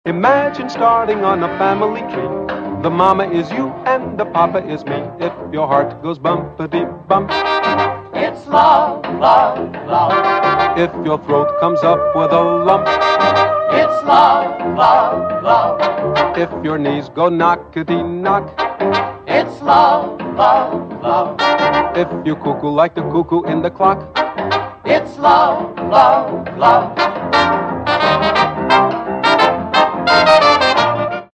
Imagine starting on a family tree. The mama is you and the papa is me. If your heart goes bumpity bump, it's love, love, love. If your throat comes up with a lump, it's love, love, love. If your knees go knockety knock, it's love, love, love. If you cuckoo like the cuckoo in the clock, it's love, love, love.